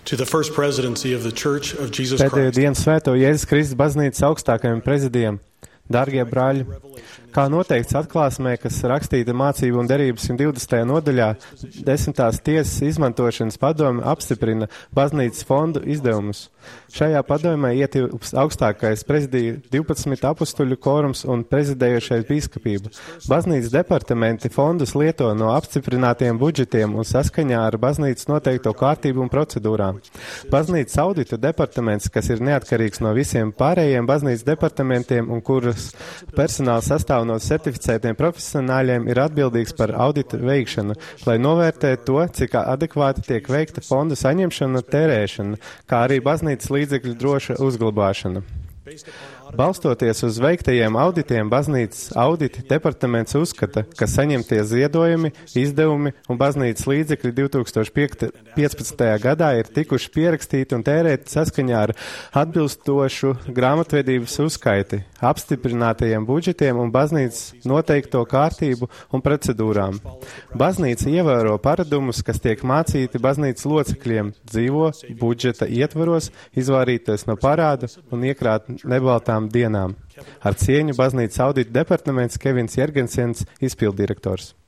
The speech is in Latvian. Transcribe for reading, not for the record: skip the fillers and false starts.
To the First Presidency of the Church of Jesus Pēdējo Christ. dienu svēto Jēzus Kristus baznīcas augstākajiem prezidijiem. Dārgie brāļi, kā noteikts atklāsmē, kas rakstīta mācību un derības 120. nodaļā, 10. tiesas izmantošanas padome apstiprina baznīcas fondu izdevumus. Šajā padomē ietilpst augstākais prezidija 12 apustuļu korums un prezidējošais bīskapība. Baznīcas departamenti fondus lieto no apstiprinātiem budžetiem un saskaņā ar baznīcas noteikto kārtību un procedūrām. Baznīcas audita departaments, kas ir neatkarīgs no visiem pārējiem baznīcas departamentiem un kuras personāls sastāv no certificētiem profesionāļiem, ir atbildīgs par audita veikšanu, lai novērtētu to, cik adekvāti tiek veikta fondu saņemšana un tērēšana, kā arī baznīcas līdzekļu droša uzglabāšana. Balstoties uz veiktajiem auditiem, baznīcas audita departaments uzskata, ka saņemtie ziedojumi, izdevumi un baznīcas līdzekļi 2015. gadā ir tikuši pierakstīti un tērēti saskaņā ar atbilstošu grāmatvedības uzskaiti, apstiprinātajiem budžetiem un baznīcas noteikto kārtību un procedūrām. Baznīca ievēro paradumus, kas tiek mācīti baznīcas locekļiem, dzīvo budžeta ietvaros, izvairīties no parāda un iekrāt nebaltām dienām. Ar cieņu baznīcas audita departaments Kevins Jergensens, izpilddirektors.